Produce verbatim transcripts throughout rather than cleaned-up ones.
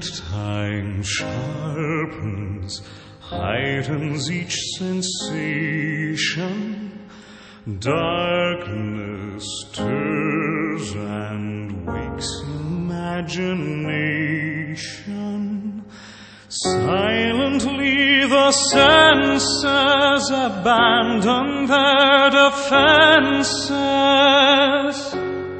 time sharpens, heightens each sensation. Darkness stirs and wakes imagination. Silently the senses abandon their defenses.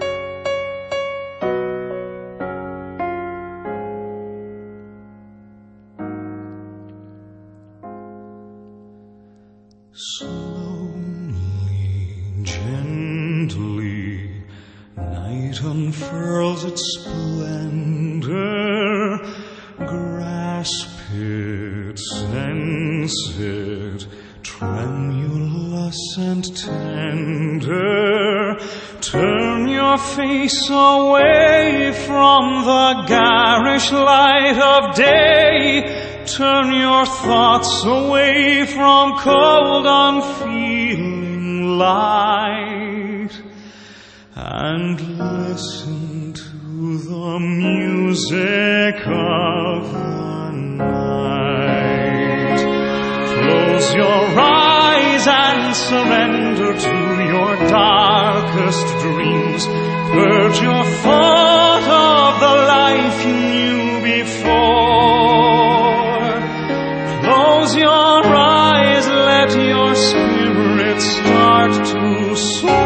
Slowly, gently, night unfurls its splendor. Grasp it, sense it, tremulous and tender. Turn your face away from the garish light of day. Turn your thoughts away from cold, unfeeling light, and listen to the music of the night. Close your eyes and surrender to your darkest dreams. Purge your thought of the life you knew before. Close your eyes, let your spirit start to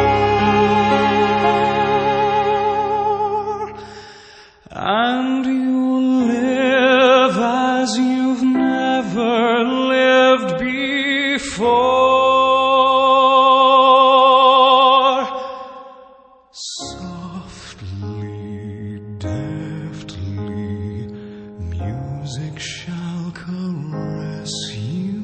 soar, and you'll live as you've never lived before. Softly, deftly, music shall caress you.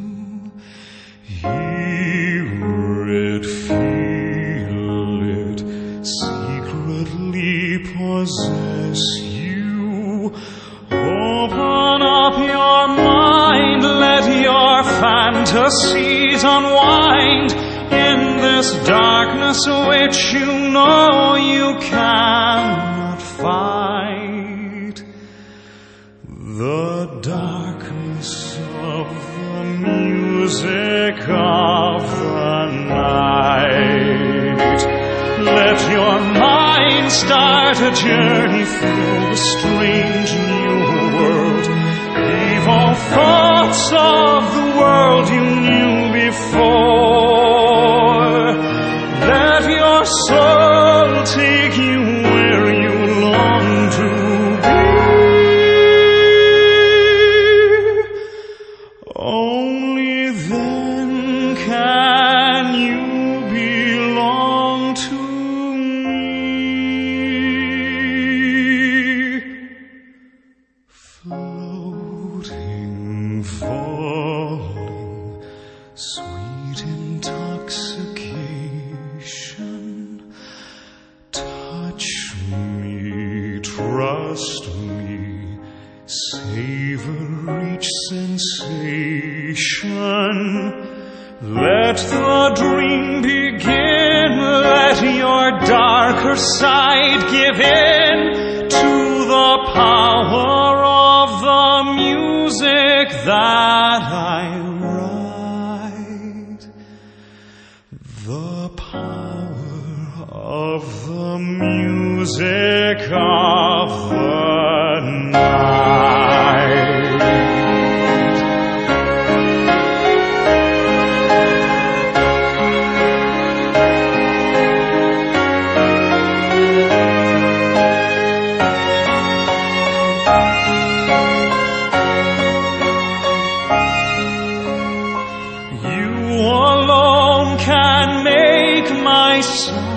Hear it, feel it, secretly possess you. Open up your mind, let your fantasies unwind in this darkness which you know you cannot fight. The darkness of the music of the night. Let your mind start a journey through a strange new world. Leave all thoughts of the world you knew before. Let your soul take you where you long to be. Only then can you belong to me. Floating, falling, sweet intoxication. Touch me, trust me, savor each sensation. Let the dream begin, let your darker side give in to the power of the music that I write. The power of the music of the night. You alone can make my soul